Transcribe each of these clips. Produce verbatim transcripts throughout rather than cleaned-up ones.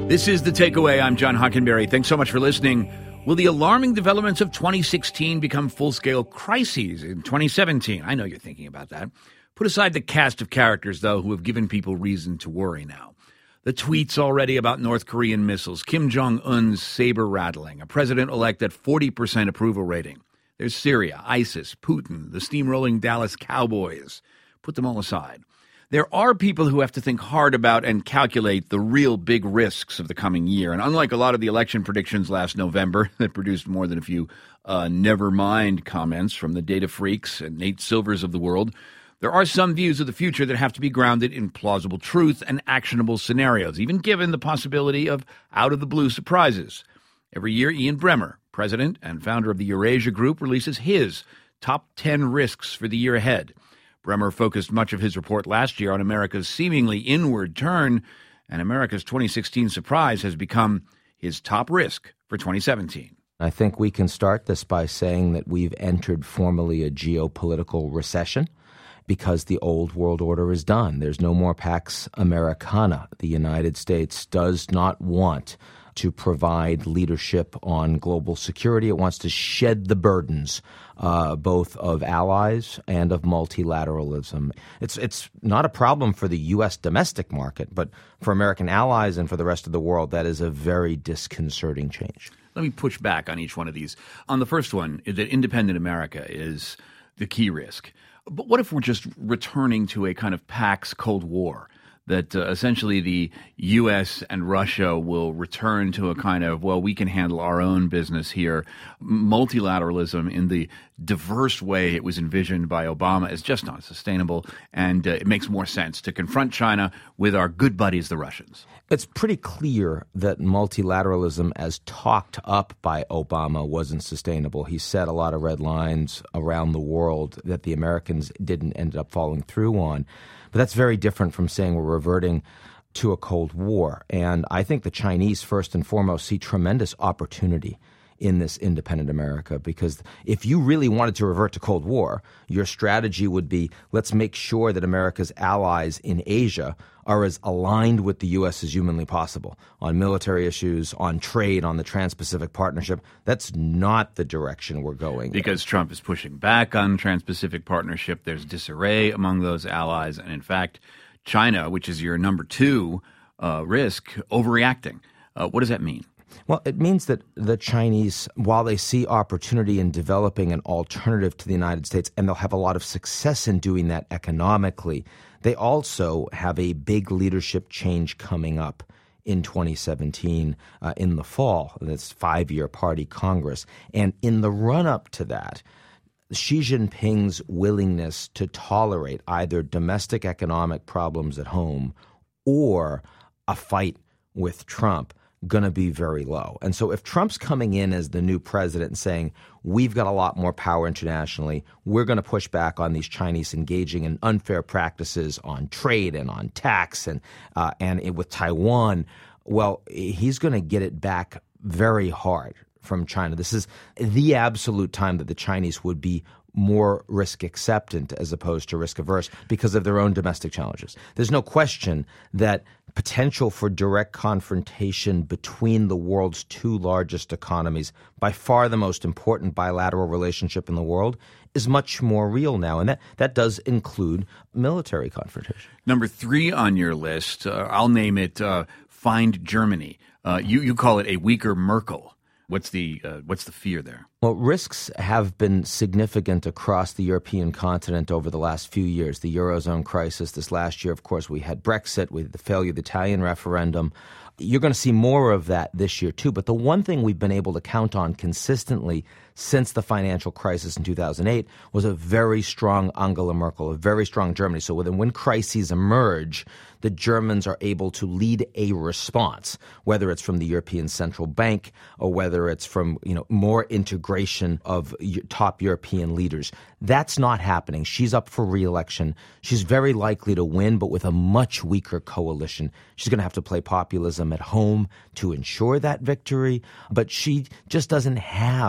This is The Takeaway. I'm John Hockenberry. Thanks so much for listening. Will the alarming developments of twenty sixteen become full-scale crises in twenty seventeen? I know you're thinking about that. Put aside the cast of characters, though, who have given people reason to worry now. The tweets already about North Korean missiles, Kim Jong-un's saber-rattling, a president-elect at forty percent approval rating. There's Syria, ISIS, Putin, the steamrolling Dallas Cowboys. Put them all aside. There are people who have to think hard about and calculate the real big risks of the coming year. And unlike a lot of the election predictions last November that produced more than a few uh, never mind comments from the data freaks and Nate Silvers of the world, there are some views of the future that have to be grounded in plausible truth and actionable scenarios, even given the possibility of out-of-the-blue surprises. Every year, Ian Bremmer, president and founder of the Eurasia Group, releases his top ten risks for the year ahead. Bremmer focused much of his report last year on America's seemingly inward turn, and America's twenty sixteen surprise has become his top risk for twenty seventeen. I think we can start this by saying that we've entered formally a geopolitical recession because the old world order is done. There's no more Pax Americana. The United States does not want to provide leadership on global security. It wants to shed the burdens uh, both of allies and of multilateralism. It's it's not a problem for the U S domestic market, but for American allies and for the rest of the world, that is a very disconcerting change. Let me push back on each one of these. On the first one, that independent America is the key risk. But what if we're just returning to a kind of Pax Cold War? That uh, essentially the U S and Russia will return to a kind of, well, we can handle our own business here. Multilateralism in the diverse way it was envisioned by Obama is just not sustainable, and uh, it makes more sense to confront China with our good buddies, the Russians. It's pretty clear that multilateralism, as talked up by Obama, wasn't sustainable. He set a lot of red lines around the world that the Americans didn't end up following through on. But that's very different from saying we're reverting to a Cold War. And I think the Chinese, first and foremost, see tremendous opportunity in this independent America, because if you really wanted to revert to Cold War, your strategy would be, let's make sure that America's allies in Asia are as aligned with the U S as humanly possible on military issues, on trade, on the Trans-Pacific Partnership. That's not the direction we're going. Because Trump is pushing back on Trans-Pacific Partnership. There's disarray among those allies. And in fact, China, which is your number two uh, risk, overreacting. Uh, what does that mean? Well, it means that the Chinese, while they see opportunity in developing an alternative to the United States, and they'll have a lot of success in doing that economically, they also have a big leadership change coming up in twenty seventeen uh, in the fall, this five-year party Congress. And in the run-up to that, Xi Jinping's willingness to tolerate either domestic economic problems at home or a fight with Trump going to be very low. And so if Trump's coming in as the new president and saying, we've got a lot more power internationally, we're going to push back on these Chinese engaging in unfair practices on trade and on tax and uh, and it, with Taiwan, well, he's going to get it back very hard from China. This is the absolute time that the Chinese would be more risk acceptant as opposed to risk averse because of their own domestic challenges. There's no question that potential for direct confrontation between the world's two largest economies, by far the most important bilateral relationship in the world, is much more real now. And that, that does include military confrontation. Number three on your list, uh, I'll name it uh, Find Germany. Uh, you, you call it a weaker Merkel. What's the uh, what's the fear there? Well, risks have been significant across the European continent over the last few years. The Eurozone crisis this last year, of course, we had Brexit, we had the failure of the Italian referendum. You're going to see more of that this year, too. But the one thing we've been able to count on consistently since the financial crisis in two thousand eight was a very strong Angela Merkel, a very strong Germany. So when, when crises emerge, the Germans are able to lead a response, whether it's from the European Central Bank or whether it's from, you know, more integration of top European leaders. That's not happening. She's up for re-election. She's very likely to win, but with a much weaker coalition. She's going to have to play populism at home to ensure that victory, but she just doesn't have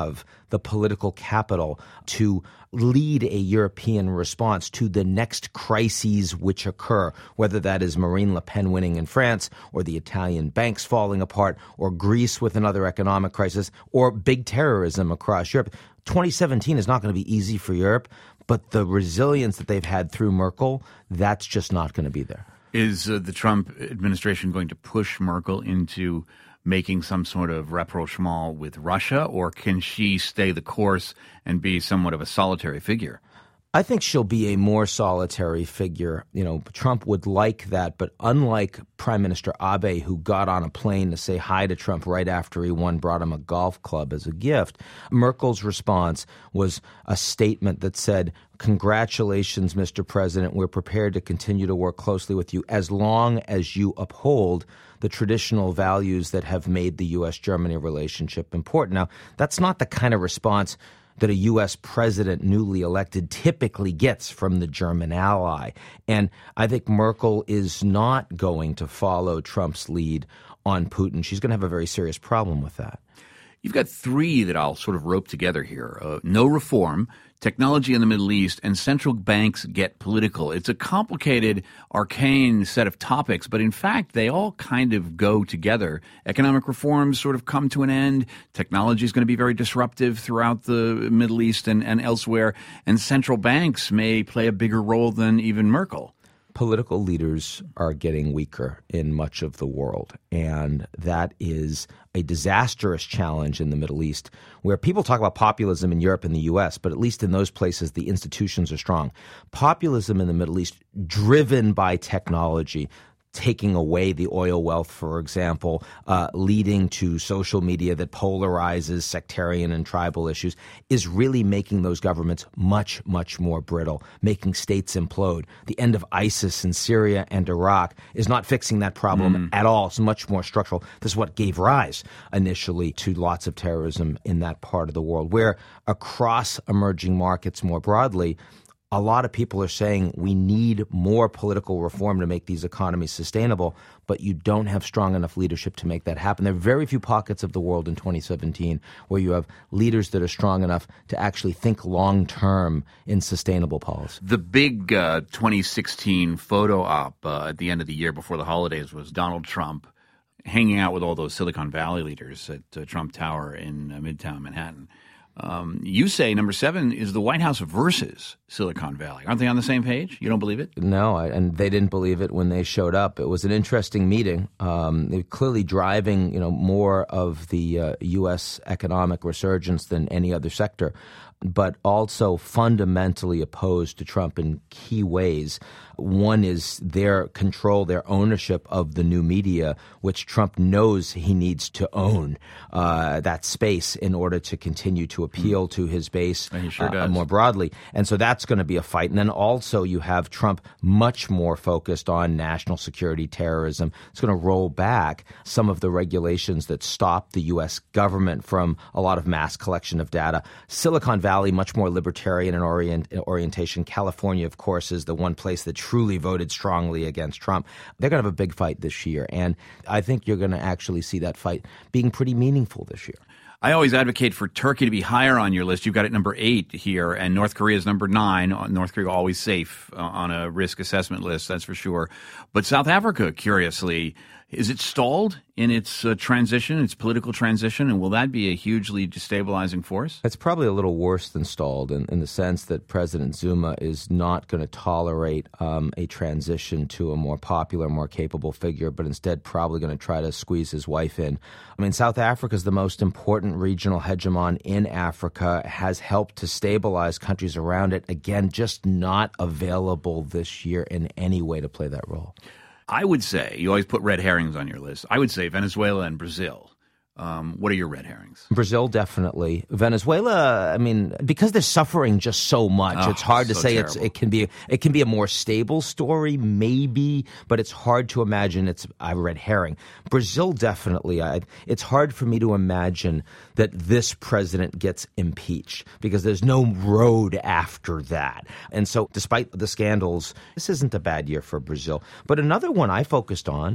the political capital to lead a European response to the next crises which occur, whether that is Marine Le Pen winning in France, or the Italian banks falling apart, or Greece with another economic crisis, or big terrorism across Europe. twenty seventeen is not going to be easy for Europe, but the resilience that they've had through Merkel, that's just not going to be there. Is uh, the Trump administration going to push Merkel into making some sort of rapprochement with Russia, or can she stay the course and be somewhat of a solitary figure? I think she'll be a more solitary figure. You know, Trump would like that, but unlike Prime Minister Abe, who got on a plane to say hi to Trump right after he won, brought him a golf club as a gift, Merkel's response was a statement that said, "Congratulations, Mister President. We're prepared to continue to work closely with you as long as you uphold the traditional values that have made the U S Germany relationship important." Now, that's not the kind of response that a U S president newly elected typically gets from the German ally. And I think Merkel is not going to follow Trump's lead on Putin. She's going to have a very serious problem with that. You've got three that I'll sort of rope together here. Uh, no reform, technology in the Middle East, and central banks get political. It's a complicated, arcane set of topics, but in fact, they all kind of go together. Economic reforms sort of come to an end. Technology is going to be very disruptive throughout the Middle East and, and elsewhere, and central banks may play a bigger role than even Merkel. Political leaders are getting weaker in much of the world, and that is a disastrous challenge in the Middle East, where people talk about populism in Europe and the U S, but at least in those places, the institutions are strong. Populism in the Middle East, driven by technology, taking away the oil wealth, for example, uh, leading to social media that polarizes sectarian and tribal issues, is really making those governments much, much more brittle, making states implode. The end of ISIS in Syria and Iraq is not fixing that problem mm. at all. It's much more structural. This is what gave rise initially to lots of terrorism in that part of the world, where across emerging markets more broadly, a lot of people are saying we need more political reform to make these economies sustainable, but you don't have strong enough leadership to make that happen. There are very few pockets of the world in twenty seventeen where you have leaders that are strong enough to actually think long-term in sustainable policy. The big uh, twenty sixteen photo op uh, at the end of the year before the holidays was Donald Trump hanging out with all those Silicon Valley leaders at uh, Trump Tower in uh, Midtown Manhattan. Um, you say number seven is the White House versus Silicon Valley. Aren't they on the same page? You don't believe it? No, I, and they didn't believe it when they showed up. It was an interesting meeting. Um, they're clearly driving, you know, more of the uh, U S economic resurgence than any other sector, but also fundamentally opposed to Trump in key ways. One is their control, their ownership of the new media, which Trump knows he needs to own uh, that space in order to continue to appeal mm. to his base and he sure uh, does. more broadly. And so that's going to be a fight. And then also you have Trump much more focused on national security, terrorism. It's going to roll back some of the regulations that stop the U S government from a lot of mass collection of data. Silicon Valley, much more libertarian in orient, orientation. California, of course, is the one place that truly voted strongly against Trump. They're going to have a big fight this year, and I think you're going to actually see that fight being pretty meaningful this year. I always advocate for Turkey to be higher on your list. You've got it number eight here, and North Korea is number nine. North Korea always safe uh, on a risk assessment list, that's for sure. But South Africa, curiously, is it stalled in its uh, transition, its political transition, and will that be a hugely destabilizing force? It's probably a little worse than stalled in, in the sense that President Zuma is not going to tolerate um, a transition to a more popular, more capable figure, but instead probably going to try to squeeze his wife in. I mean, South Africa is the most important regional hegemon in Africa, has helped to stabilize countries around it. Again, just not available this year in any way to play that role. I would say, you always put red herrings on your list. I would say Venezuela and Brazil. Um, what are your red herrings? Brazil, definitely. Venezuela, I mean, because they're suffering just so much, oh, it's hard to so say terrible. it's, it can be it can be a more stable story, maybe, but it's hard to imagine it's a red herring. Brazil, definitely. I, it's hard for me to imagine that this president gets impeached because there's no road after that. And so despite the scandals, this isn't a bad year for Brazil. But another one I focused on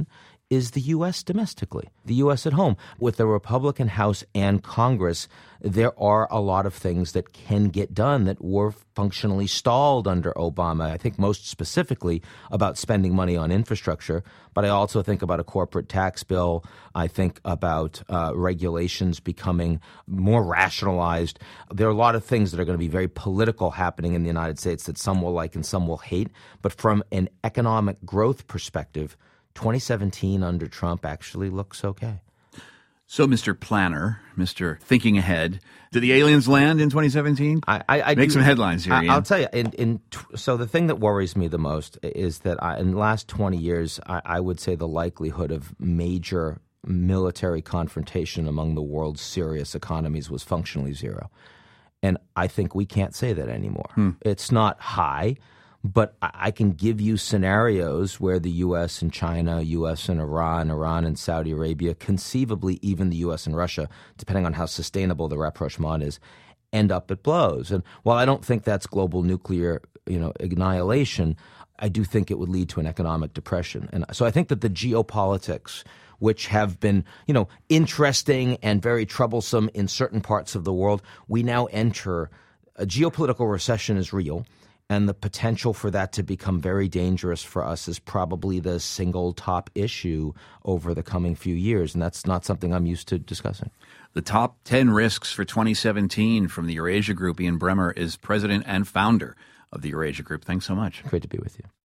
is the U S domestically, the U S at home. With the Republican House and Congress, there are a lot of things that can get done that were functionally stalled under Obama. I think most specifically about spending money on infrastructure, but I also think about a corporate tax bill. I think about uh, regulations becoming more rationalized. There are a lot of things that are going to be very political happening in the United States that some will like and some will hate. But from an economic growth perspective, twenty seventeen under Trump actually looks okay. So, Mister Planner, Mister Thinking Ahead, did the aliens land in twenty seventeen? I, I, I Make do, some headlines here, I, Ian. I'll tell you. In, in, so the thing that worries me the most is that I, in the last twenty years, I, I would say the likelihood of major military confrontation among the world's serious economies was functionally zero. And I think we can't say that anymore. Hmm. It's not high. But I can give you scenarios where the U S and China, U S and Iran, Iran and Saudi Arabia, conceivably even the U S and Russia, depending on how sustainable the rapprochement is, end up at blows. And while I don't think that's global nuclear, you know, annihilation, I do think it would lead to an economic depression. And so I think that the geopolitics, which have been, you know, interesting and very troublesome in certain parts of the world, we now enter a geopolitical recession is real. And the potential for that to become very dangerous for us is probably the single top issue over the coming few years. And that's not something I'm used to discussing. The top ten risks for twenty seventeen from the Eurasia Group. Ian Bremmer is president and founder of the Eurasia Group. Thanks so much. Great to be with you.